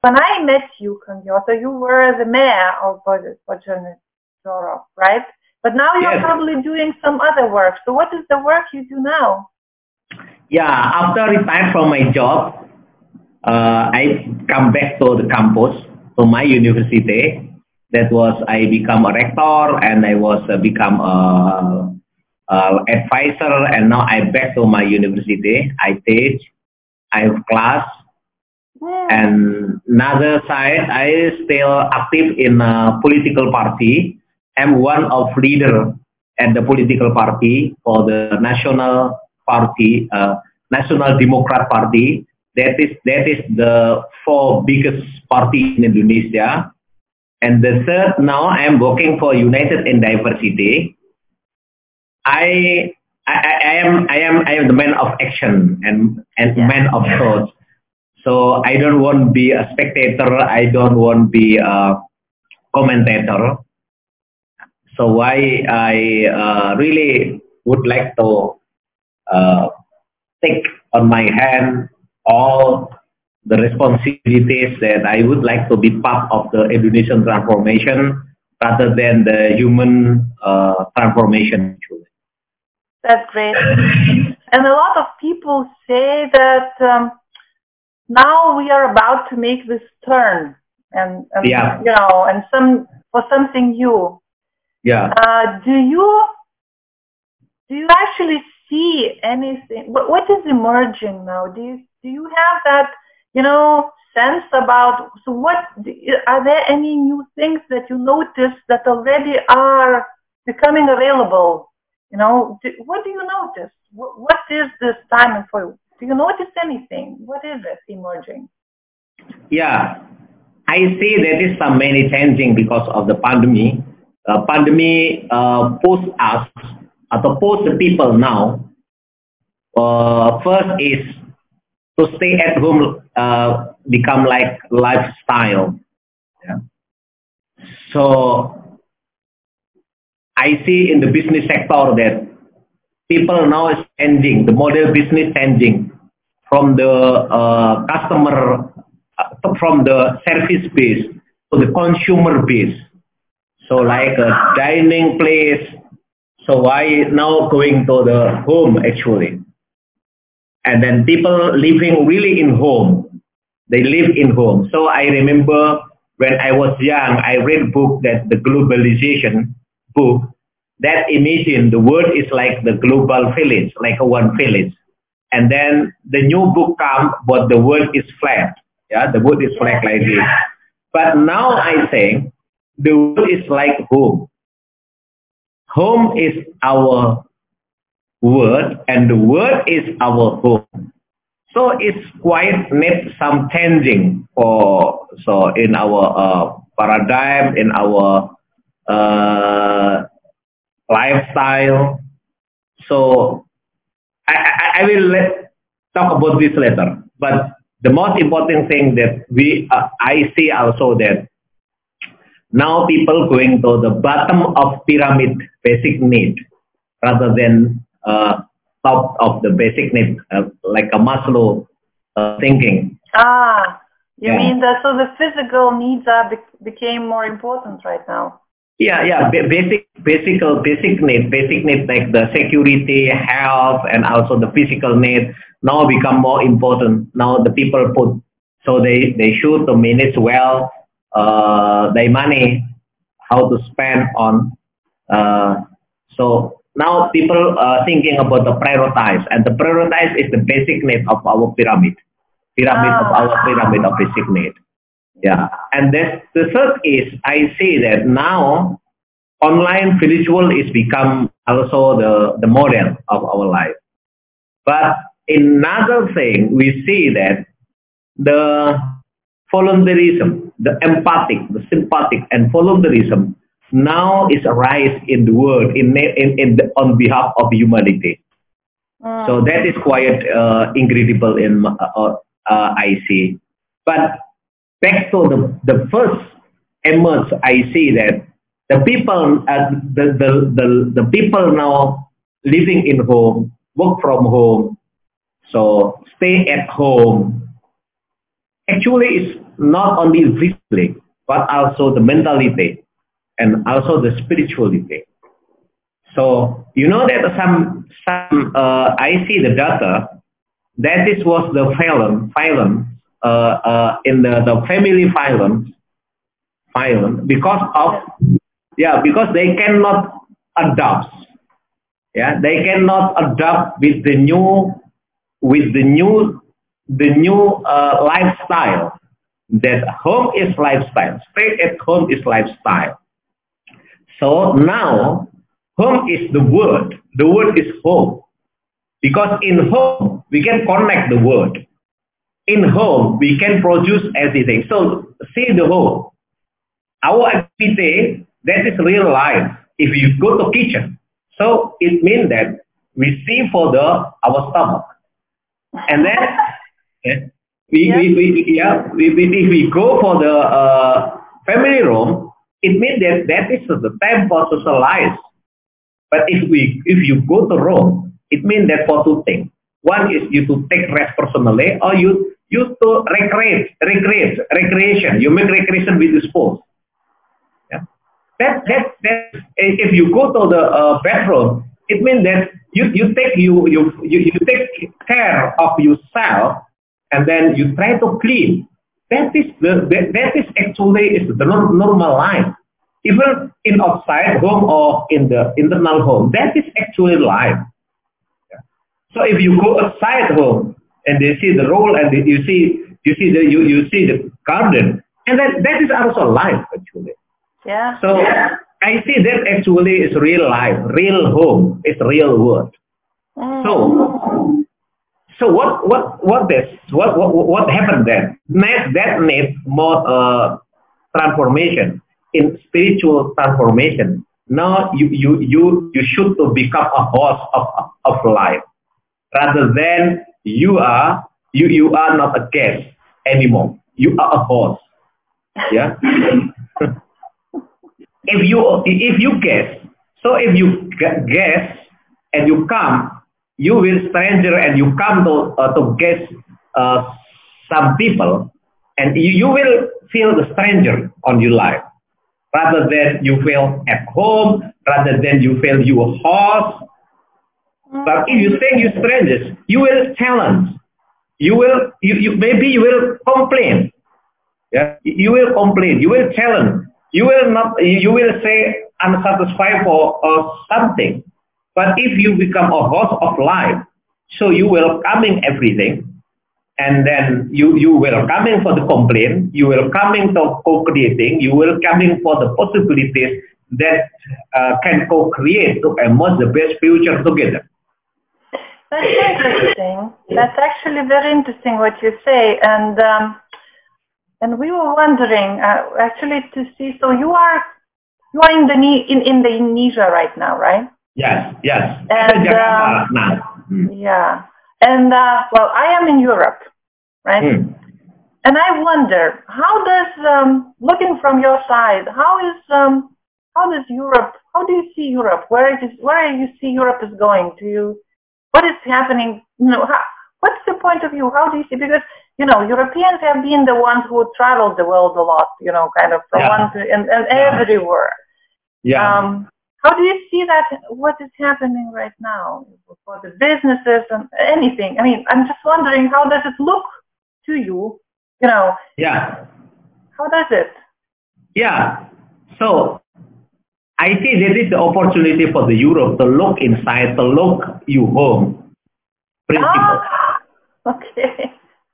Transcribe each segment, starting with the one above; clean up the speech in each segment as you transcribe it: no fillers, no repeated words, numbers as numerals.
when I met you, Kangyoto, you were the mayor of Bojonegoro, right? But now you're Yes. probably doing some other work. So what is the work you do now? Yeah, after retired from my job, I come back to the campus, to my university. That was I become a rector and I was become a advisor, and now I back to my university. I teach, I have class, and another side I still active in a political party. I'm one of leader at the political party for the National Party, National Democrat Party. That is the four biggest party in Indonesia. And the third, now I'm working for United in Diversity. I I am the man of action and Yeah. man of thoughts. So I don't want to be a spectator. I don't want to be a commentator. So why I really would like to uh, take on my hand all the responsibilities that I would like to be part of the Indonesian transformation rather than the human transformation. That's great. And a lot of people say that now we are about to make this turn, and Yeah, and for something new. yeah. Do you actually see anything? What is emerging now? Do you have that sense about? So are there any new things that you notice that already are becoming available? What do you notice? What is this time for you? Do you notice anything? What is it emerging? Yeah, I see there is some many changing because of the pandemic. Pandemic push us atau push the people now. First is to stay at home become like lifestyle. Yeah. So I see in the business sector that people now is changing, the model business changing from the customer, from the service base to the consumer base. So like a dining place. So why now going to the home actually? And then people living really in home. They live in home. So I remember when I was young, I read book that the globalization book that imagine the world is like the global village, like a one village. And then the new book come, but the world is flat. Yeah, the world is flat like this. But now I think the world is like home. Home is our world, and the world is our home. So it's quite need some changing for so in our paradigm, in our uh, lifestyle. So I will talk about this later. But the most important thing that I see also that now people going to the bottom of pyramid basic need rather than top of the basic need like a Maslow thinking. You mean that so the physical needs became more important right now? Yeah. Basic need like the security, health, and also the physical need now become more important. Now the people put so they should to manage well their money, how to spend on. Uh, so now people are thinking about the prioritize, and the prioritize is the basic need of our pyramid of basic need. Yeah, and the third is I see that now online virtual is become also the model of our life. But another thing we see that the voluntarism, the empathic, the sympathetic, and voluntarism now is a rise in the world on behalf of humanity. So that is quite incredible in I see. But back to the first emerge, I see that the people the people now living in home, work from home, so stay at home. Actually, it's not only physically, but also the mentality and also the spirituality. So you know that I see the data that this was the violence in the family violence because of because they cannot adapt. Yeah, they cannot adapt with the new lifestyle. That home is lifestyle. Stay at home is lifestyle. So now home is the word. The word is home. Because in home we can connect the world. In home we can produce everything. So see the home. Our activity, that is real life. If you go to kitchen, so it means that we see for our stomach. And then if we go for the family room, it means that is the time for socialize. But if you go to Rome, it means that for two things. One is you to take rest personally, or you to recreation. You make recreation with the sports. Yeah. That if you go to the bathroom, it means that you take care of yourself, and then you try to clean. That is actually is the normal life. Even in outside home or in the internal home, that is actually life. So if you go outside home and they see the role and you see the garden, and that is also life actually. Yeah. So I see that actually is real life, real home, is real world. So what happened then? That needs more transformation in spiritual transformation. Now you should to become a host of life rather than you are not a guest anymore. You are a host. Yeah. if you guess, so if you guess and you come, you will stranger and you come to guess some people, and you will feel the stranger on your life rather than you feel at home, rather than you feel you a host. But if you think you strangers, you will challenge. Maybe you will complain. Yeah, you will complain. You will challenge. You will not. You will say unsatisfied for something. But if you become a host of life, so you will coming everything, and then you will coming for the complaint. You will coming to co-creating. You will coming for the possibilities that can co-create to emerge the best future together. That's interesting. That's actually very interesting what you say, and we were wondering actually to see. So you are in Indonesia right now, right? Yes. And now. Yeah, and well, I am in Europe, right? And I wonder, how does looking from your side, how does Europe? How do you see Europe? Where you see Europe is going? What is happening? What's the point of view? How do you see? Because Europeans have been the ones who traveled the world a lot. Kind of from one to and everywhere. Yeah. How do you see that? What is happening right now for the businesses and anything? I mean, I'm just wondering, how does it look to you? Yeah. How does it? Yeah. So I see that is the opportunity for the Europe to look inside, to look you home principle. Okay.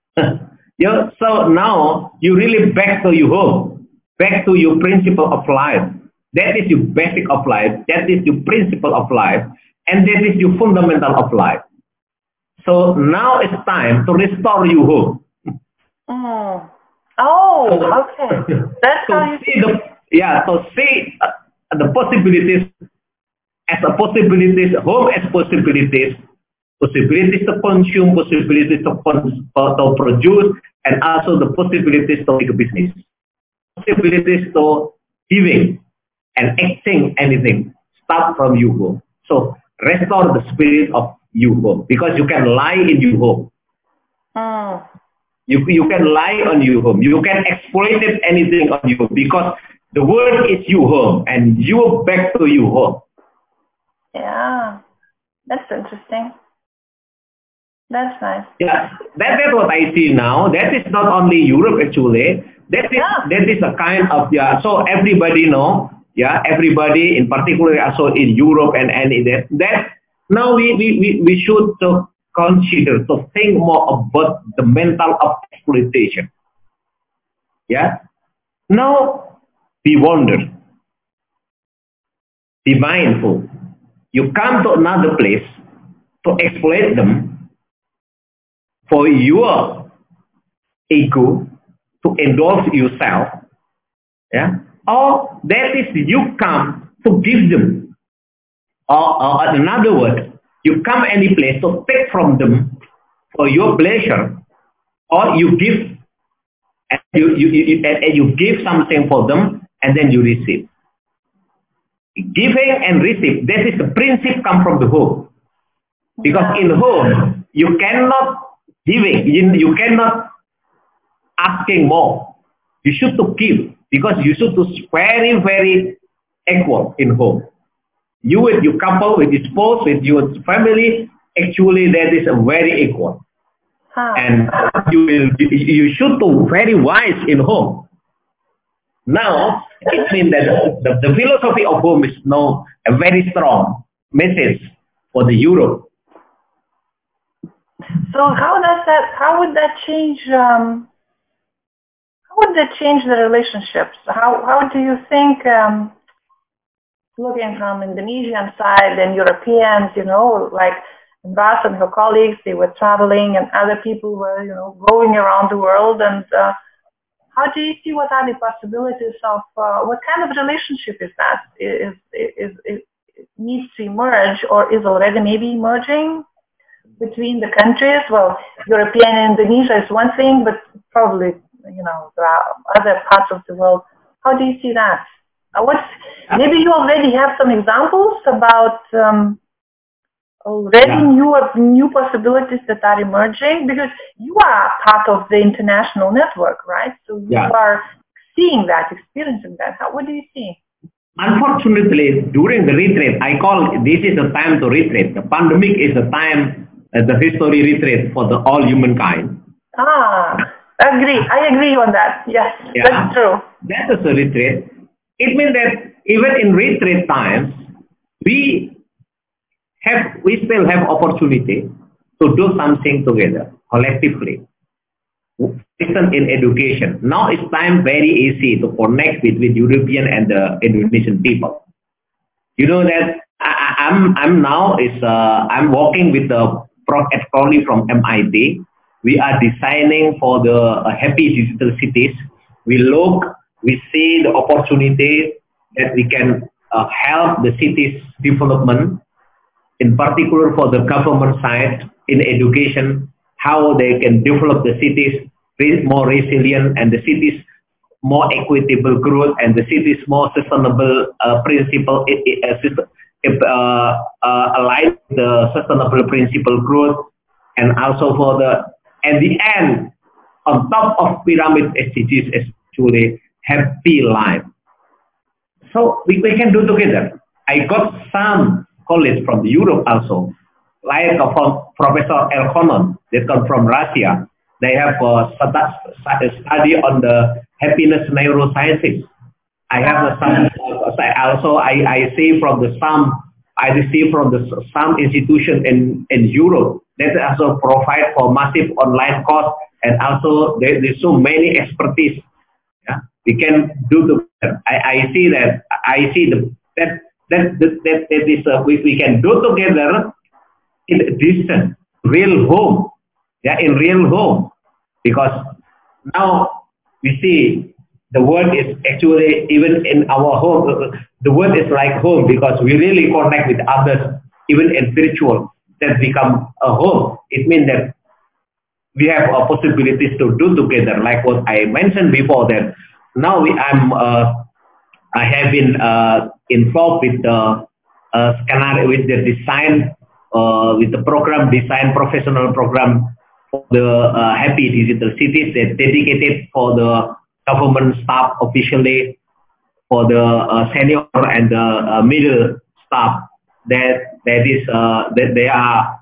So now you really back to your home, back to your principle of life. That is your basic of life. That is your principle of life. And that is your fundamental of life. So now it's time to restore your home. Oh, okay. That's so how you see see the possibilities as a possibilities, home as possibilities to consume, possibilities to produce, and also the possibilities to make a business, possibilities to giving and acting anything. Start from your home. So restore the spirit of your home because you can lie in your home. You can lie on your home. You can exploit it anything on you because the world is your home and you back to your home. Yeah, that's interesting. That's nice. Yeah, that's what I see now. That is not only Europe actually. That is a kind of So everybody know. Yeah, everybody in particular also in Europe and in that now we should consider to think more about the mental of exploitation. Yeah. Now be wonder, be mindful. You come to another place to exploit them for your ego, to endorse yourself, yeah, or that is you come to give them, or in another word, you come any place to take from them for your pleasure, or you give and you give something for them and then you receive. Giving and receive, that is the principle come from the home. Because in home, you cannot giving, you cannot asking more. You should to give because you should to very, very equal in home. You with your couple, with your spouse, with your family, actually that is a very equal. And you should to very wise in home. Now, it means that the philosophy of home is now a very strong message for the Europe. So how would that change the relationships? How do you think, looking from Indonesian side and Europeans, like Bas and her colleagues, they were traveling and other people were, going around the world, and how do you see what are the possibilities of what kind of relationship is that? Is needs to emerge or is already maybe emerging between the countries? Well, European and Indonesia is one thing, but probably, there are other parts of the world. How do you see that? Maybe you already have some examples about new possibilities that are emerging, because you are part of the international network, right? So you are seeing that, experiencing that. What do you see? Unfortunately, during the retreat, I call this is the time to retreat. The pandemic is the time, the history retreat for all humankind. I agree on that. Yes, that's true. That is a retreat. It means that even in retreat times, we still have opportunity to do something together, collectively. Listen in education. Now it's time very easy to connect with European and the Indonesian people. You know that I'm working with the Prof. Ed Crowley from MIT. We are designing for the happy digital cities. We see the opportunity that we can help the cities development, in particular for the government side in education, how they can develop the cities more resilient and the cities more equitable growth and the cities more sustainable principle align the sustainable principle growth, and also at the end, on top of pyramid SDGs is actually happy life. So we can do together. I got some colleagues from Europe also, like from Professor Elkonon, they come from Russia. They have study on the happiness neurosciences. I have some also I see from some institution in Europe that also provide for massive online course, and also there's so many expertise. Yeah, we can do together. I see that we can do together in distant real home. Yeah, in real home, because now we see the world is actually, even in our home, the world is like home because we really connect with others, even in virtual, that become a home. It means that we have possibilities to do together, like what I mentioned before, that now I have been involved with the scenario, with the design, with the program design, professional program the happy digital cities that dedicated for the government staff officially, for the senior and the middle staff that is that they are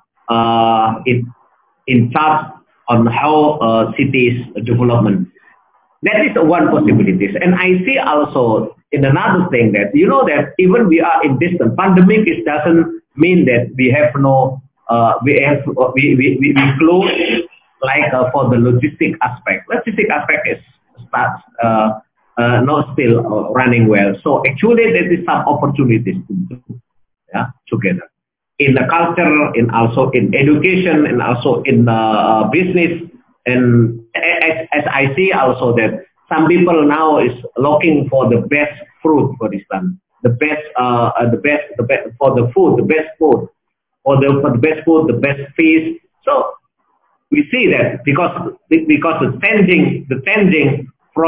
in charge on how cities development. That is one possibilities. And I see also in another thing that you know that even we are in distance, pandemic is doesn't mean that we have no we close like for the logistic aspect. Logistic aspect is starts not still running well. So actually there is some opportunities to do together in the culture, in also in education, and also in business. And as I see also that some people now is looking for the best fruit, for instance, the best for the food, the best food, for the best food, the best fish. So we see that because the changing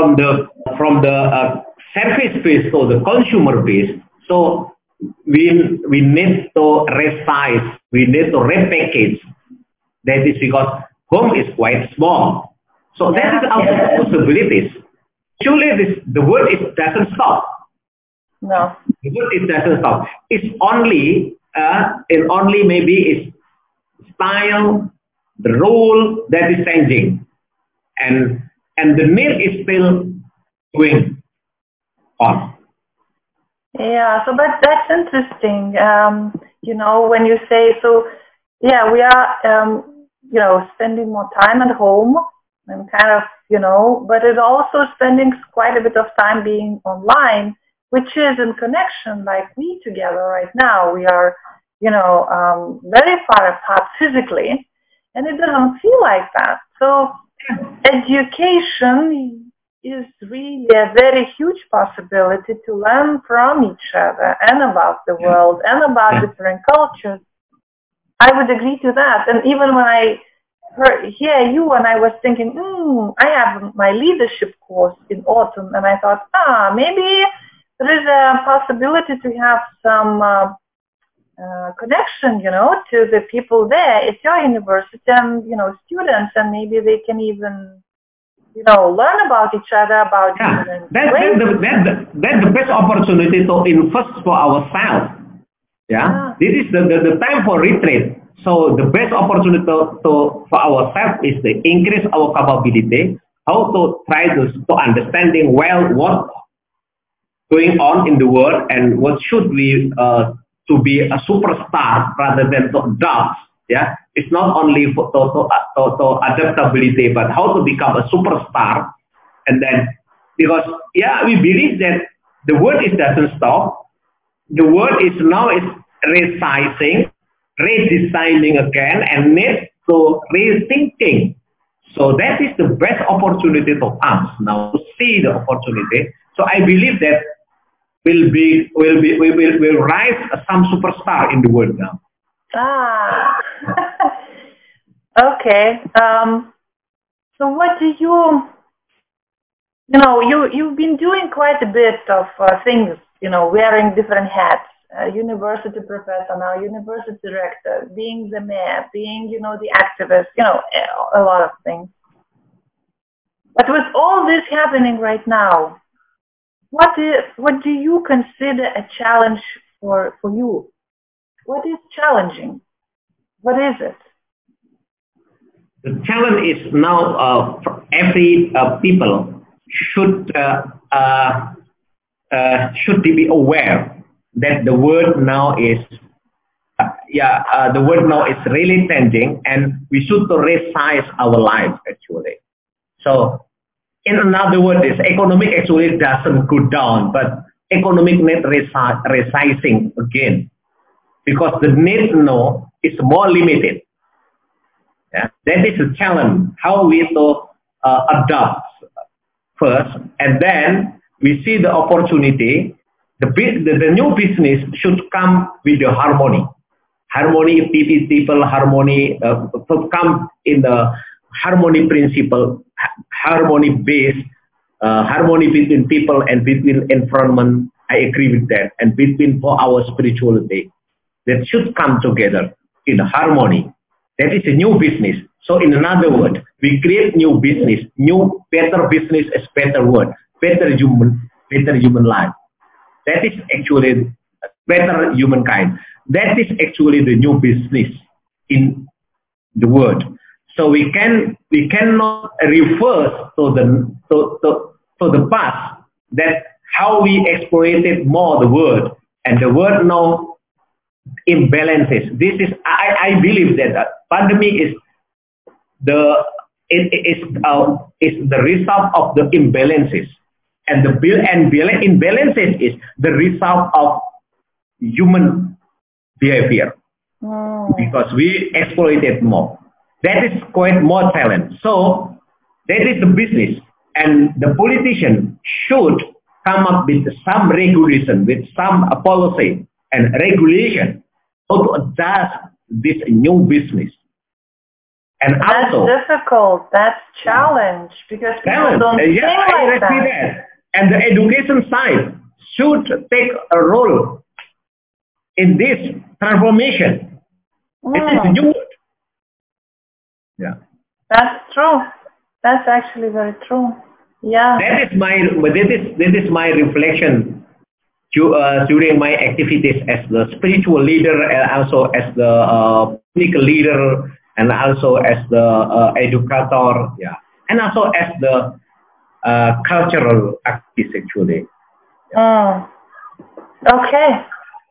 from the service base to the consumer base. So we need to resize, we need to repackage. That is because home is quite small. So that is also possibilities. Actually, the word is doesn't stop. No. The word is doesn't stop. It's only maybe it's style, the rule that is changing, and the need is still going on. Yeah, so that's interesting. When you say so, yeah, we are, spending more time at home and kind of, but it's also spending quite a bit of time being online, which is in connection like we together right now. We are, very far apart physically, and it doesn't feel like that. So education is really a very huge possibility to learn from each other and about the world and about different cultures. I would agree to that. And even when I hear you and I was thinking, I have my leadership course in autumn, and I thought, maybe there is a possibility to have some connection, to the people there at your university and, students, and maybe they can even learn about each other, about different ways. That's the best opportunity to invest for ourselves. Yeah, this is the time for retreat. So the best opportunity for ourselves is to increase our capability, how to try to understanding well what going on in the world and what should we to be a superstar rather than to adopt. Yeah, it's not only to adaptability, but how to become a superstar. And then because we believe that the world is doesn't stop. The world is now is resizing, redesigning again, and need to rethinking. So that is the best opportunity for us now to see the opportunity. So I believe that will rise some superstar in the world now. Okay. So what do you've been doing quite a bit of things, wearing different hats, university professor, now university director, being the mayor, being, the activist, a lot of things. But with all this happening right now, what do you consider a challenge for you? What is challenging? What is it? The challenge is now for every people should be aware that the world now is the world now is really changing, and we should to resize our lives actually. So in another word, is economic actually doesn't go down, but economic need resizing again, because the need now is more limited. Yeah, that is a challenge. How we to adopt first, and then we see the opportunity. The new business should come with the harmony. Harmony, people, harmony to come in the harmony principle, harmony base, harmony between people and between environment. I agree with that, and between for our spirituality, that should come together in harmony. That is a new business. So in another word, we create new business, new better business is better word, better human life. That is actually better humankind. That is actually the new business in the world. So we cannot reverse to the past, that how we exploited more the world, and the world now imbalances. This is I believe that pandemic is the is the result of the imbalances, and imbalances is the result of human behavior, because we exploited more. That is quite more talent. So that is the business, and the politician should come up with some regulation, with some policy and regulation, how to adjust this new business. And that's also difficult. That's challenge because people don't think like that. And the education side should take a role in this transformation. It is new. Yeah. That's true. That's actually very true. Yeah. That is my reflection during my activities as the spiritual leader, and also as the political leader, and also as the educator, yeah, and also as the cultural activist actually. Yeah. Okay.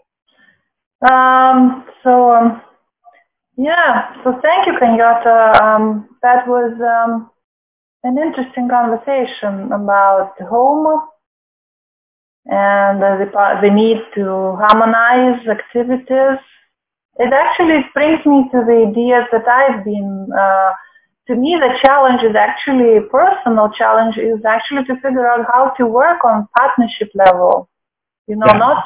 Yeah. So thank you, Kenyatta. That was an interesting conversation about home and the need to harmonize activities. It actually brings me to the ideas that I've been, to me the challenge is actually, personal challenge is actually to figure out how to work on partnership level. You know, not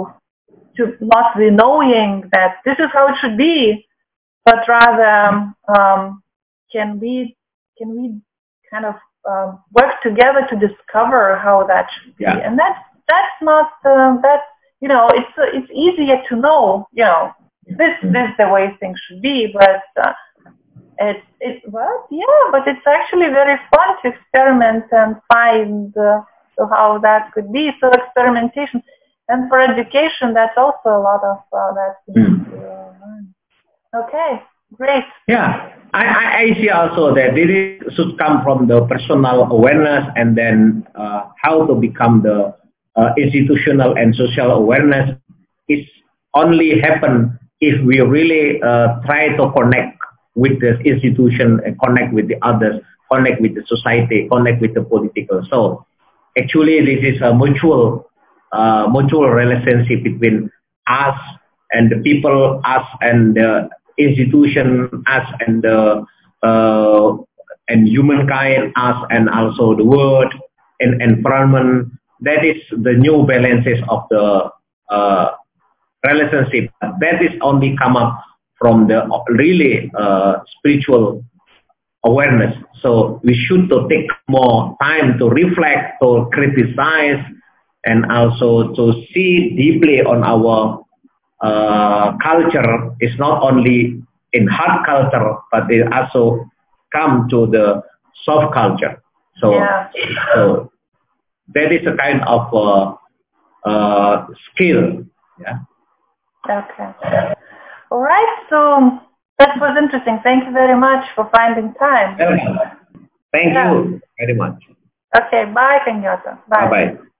the knowing that this is how it should be, but rather can we kind of work together to discover how that should be. And that's not that, you know, it's easier to know, you know, this is the way things should be, but but it's actually very fun to experiment and find how that could be. So experimentation, and for education, that's also a lot of that. Okay, great. Yeah, I see also that it should come from the personal awareness, and then how to become the institutional and social awareness. It's only happen if we really try to connect with the institution, and connect with the others, connect with the society, connect with the political. So actually this is a mutual relationship between us and the people, us and the institution, us and the and humankind, us and also the world and environment. That is the new balances of the relationship. That is only come up from the really spiritual awareness. So we should to take more time to reflect, to criticize, and also to see deeply on our culture. Is not only in hard culture, but it also come to the soft culture. So, so that is a kind of skill. Yeah. Okay. All right. So that was interesting. Thank you very much for finding time. Thank you very much. Okay. Bye, Kenyatta. Bye. Bye-bye.